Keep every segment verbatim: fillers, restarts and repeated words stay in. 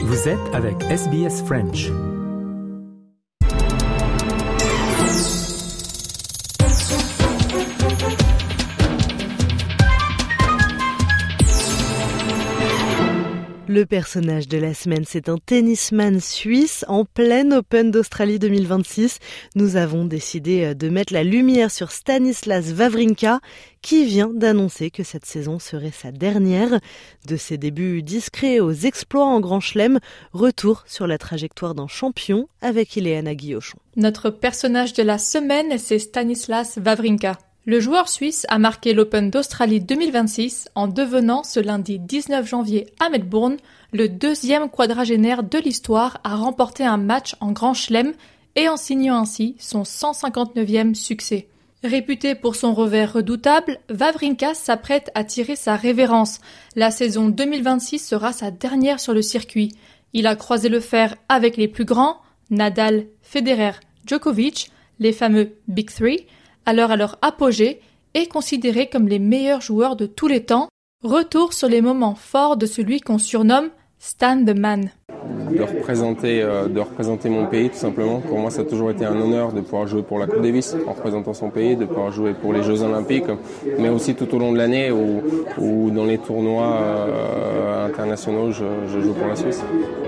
Vous êtes avec S B S French. Le personnage de la semaine, c'est un tennisman suisse en plein Open d'Australie deux mille vingt-six. Nous avons décidé de mettre la lumière sur Stanislas Wawrinka, qui vient d'annoncer que cette saison serait sa dernière. De ses débuts discrets aux exploits en Grand Chelem, retour sur la trajectoire d'un champion avec Ileana Guillochon. Notre personnage de la semaine, c'est Stanislas Wawrinka. Le joueur suisse a marqué l'Open d'Australie deux mille vingt-six en devenant ce lundi dix-neuf janvier à Melbourne le deuxième quadragénaire de l'histoire à remporter un match en Grand Chelem et en signant ainsi son cent cinquante-neuvième succès. Réputé pour son revers redoutable, Wawrinka s'apprête à tirer sa révérence. La saison deux mille vingt-six sera sa dernière sur le circuit. Il a croisé le fer avec les plus grands, Nadal, Federer, Djokovic, les fameux Big Three, alors à leur apogée, est considéré comme les meilleurs joueurs de tous les temps. Retour sur les moments forts de celui qu'on surnomme Stan the Man. De représenter, euh, de représenter mon pays, tout simplement. Pour moi, ça a toujours été un honneur de pouvoir jouer pour la Coupe Davis en représentant son pays, de pouvoir jouer pour les Jeux Olympiques, mais aussi tout au long de l'année ou, ou dans les tournois euh, internationaux, je, je joue pour la Suisse.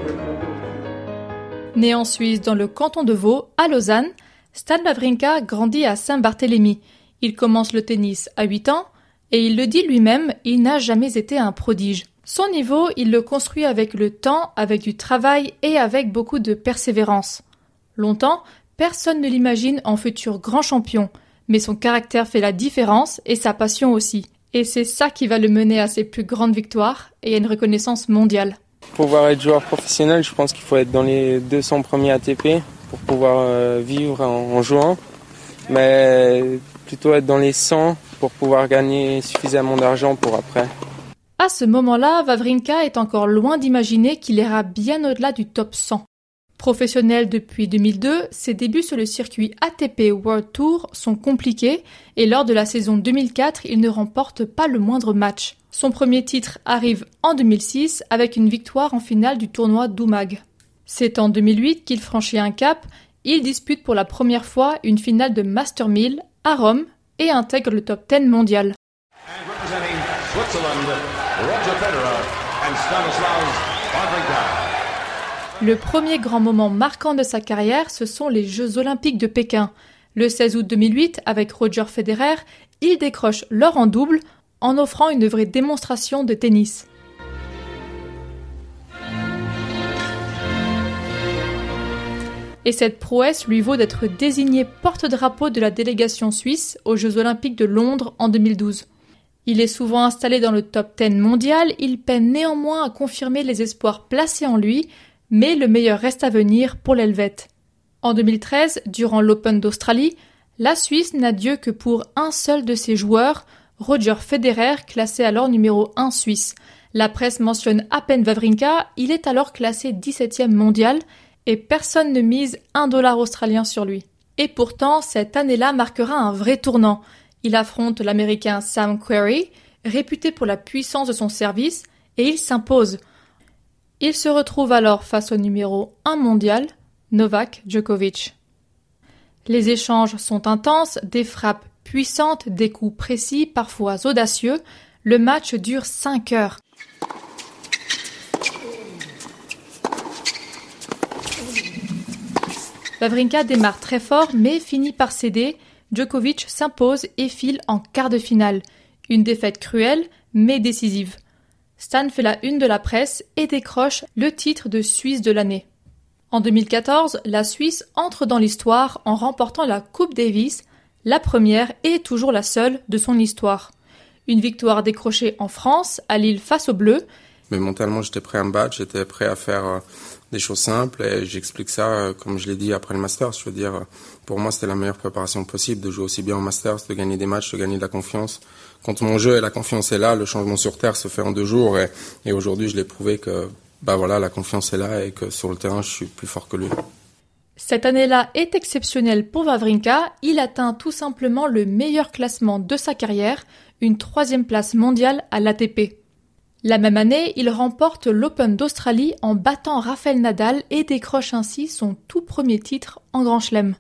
Né en Suisse dans le canton de Vaud, à Lausanne, Stan Wawrinka grandit à Saint-Barthélemy. Il commence le tennis à huit ans et il le dit lui-même, il n'a jamais été un prodige. Son niveau, il le construit avec le temps, avec du travail et avec beaucoup de persévérance. Longtemps, personne ne l'imagine en futur grand champion, mais son caractère fait la différence et sa passion aussi. Et c'est ça qui va le mener à ses plus grandes victoires et à une reconnaissance mondiale. Pour pouvoir être joueur professionnel, je pense qu'il faut être dans les deux cents premiers A T P pour pouvoir euh, vivre en, en jouant, mais plutôt être dans les cent pour pouvoir gagner suffisamment d'argent pour après. À ce moment-là, Wawrinka est encore loin d'imaginer qu'il ira bien au-delà du top cent. Professionnel depuis deux mille deux, ses débuts sur le circuit A T P World Tour sont compliqués et lors de la saison deux mille quatre, il ne remporte pas le moindre match. Son premier titre arrive en deux mille six avec une victoire en finale du tournoi d'Umag. C'est en deux mille huit qu'il franchit un cap, il dispute pour la première fois une finale de Master mille à Rome et intègre le top dix mondial. Le premier grand moment marquant de sa carrière, ce sont les Jeux Olympiques de Pékin. Le seize août deux mille huit, avec Roger Federer, il décroche l'or en double en offrant une vraie démonstration de tennis. Et cette prouesse lui vaut d'être désigné porte-drapeau de la délégation suisse aux Jeux Olympiques de Londres en deux mille douze. Il est souvent installé dans le top dix mondial, il peine néanmoins à confirmer les espoirs placés en lui, mais le meilleur reste à venir pour l'Helvète. En deux mille treize, durant l'Open d'Australie, la Suisse n'a Dieu que pour un seul de ses joueurs, Roger Federer, classé alors numéro un suisse. La presse mentionne à peine Wawrinka, il est alors classé dix-septième mondial, et personne ne mise un dollar australien sur lui. Et pourtant, cette année-là marquera un vrai tournant. Il affronte l'Américain Sam Querrey, réputé pour la puissance de son service, et il s'impose. Il se retrouve alors face au numéro un mondial, Novak Djokovic. Les échanges sont intenses, des frappes puissantes, des coups précis, parfois audacieux. Le match dure cinq heures. Wawrinka démarre très fort mais finit par céder. Djokovic s'impose et file en quart de finale. Une défaite cruelle mais décisive. Stan fait la une de la presse et décroche le titre de Suisse de l'année. En deux mille quatorze, la Suisse entre dans l'histoire en remportant la Coupe Davis, la première et toujours la seule de son histoire. Une victoire décrochée en France, à Lille face aux Bleus. Mais mentalement, j'étais prêt à me battre, j'étais prêt à faire euh, des choses simples et j'explique ça, euh, comme je l'ai dit après le Masters. Je veux dire, euh, pour moi, c'était la meilleure préparation possible de jouer aussi bien au Masters, de gagner des matchs, de gagner de la confiance. Quand mon jeu et la confiance est là, le changement sur terre se fait en deux jours et, et aujourd'hui, je l'ai prouvé que bah voilà, la confiance est là et que sur le terrain, je suis plus fort que lui. Cette année-là est exceptionnelle pour Wawrinka. Il atteint tout simplement le meilleur classement de sa carrière, une troisième place mondiale à l'A T P. La même année, il remporte l'Open d'Australie en battant Rafael Nadal et décroche ainsi son tout premier titre en Grand Chelem.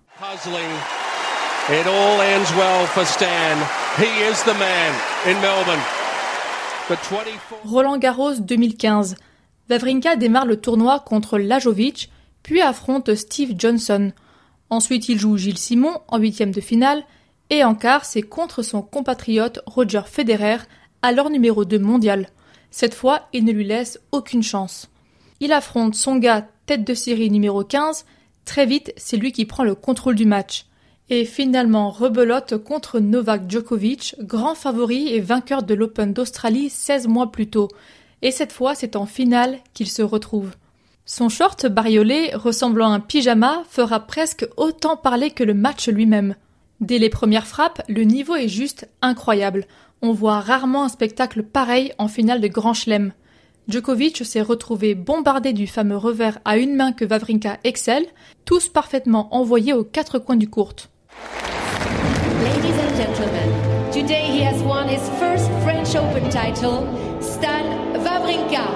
It all ends well for Stan. He is the man in Melbourne. But twenty-four... Roland Garros deux mille quinze. Wawrinka démarre le tournoi contre Lajovic, puis affronte Steve Johnson. Ensuite, il joue Gilles Simon en huitième de finale, et en quart, c'est contre son compatriote Roger Federer, alors numéro deux mondial. Cette fois, il ne lui laisse aucune chance. Il affronte Tsonga, tête de série numéro quinze. Très vite, c'est lui qui prend le contrôle du match. Et finalement rebelote contre Novak Djokovic, grand favori et vainqueur de l'Open d'Australie seize mois plus tôt. Et cette fois, c'est en finale qu'il se retrouve. Son short bariolé, ressemblant à un pyjama, fera presque autant parler que le match lui-même. Dès les premières frappes, le niveau est juste incroyable. On voit rarement un spectacle pareil en finale de Grand Chelem. Djokovic s'est retrouvé bombardé du fameux revers à une main que Wawrinka excelle, tous parfaitement envoyés aux quatre coins du court. Ladies and gentlemen, today he has won his first French Open title, Stan Wawrinka.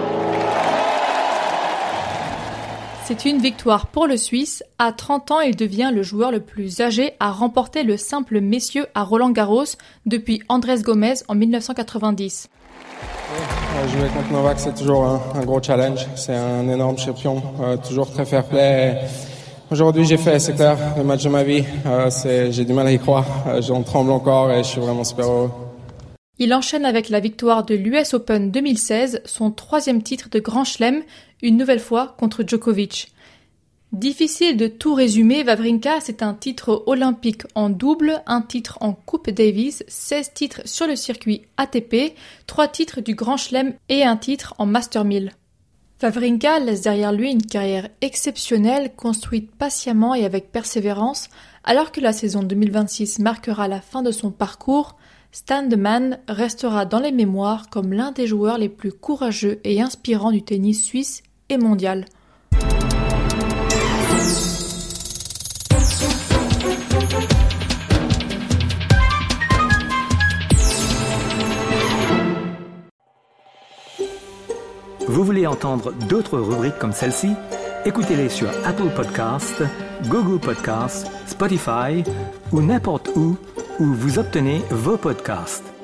C'est une victoire pour le Suisse. À trente ans, il devient le joueur le plus âgé à remporter le simple messieurs à Roland-Garros depuis Andrés Gomez en dix-neuf cent quatre-vingt-dix. Jouer contre Novak, c'est toujours un, un gros challenge. C'est un énorme champion, euh, toujours très fair play. Aujourd'hui, j'ai fait, c'est clair, le match de ma vie. Euh, c'est, j'ai du mal à y croire. Euh, j'en tremble encore et je suis vraiment super heureux. Il enchaîne avec la victoire de l'U S Open deux mille seize, son troisième titre de Grand Chelem, une nouvelle fois contre Djokovic. Difficile de tout résumer, Wawrinka, c'est un titre olympique en double, un titre en Coupe Davis, seize titres sur le circuit A T P, trois titres du Grand Chelem et un titre en Master mille. Wawrinka laisse derrière lui une carrière exceptionnelle, construite patiemment et avec persévérance. Alors que la saison deux mille vingt-six marquera la fin de son parcours, Stan the Man restera dans les mémoires comme l'un des joueurs les plus courageux et inspirants du tennis suisse et mondial. Vous voulez entendre d'autres rubriques comme celle-ci? Écoutez-les sur Apple Podcasts, Google Podcasts, Spotify ou n'importe où où vous obtenez vos podcasts.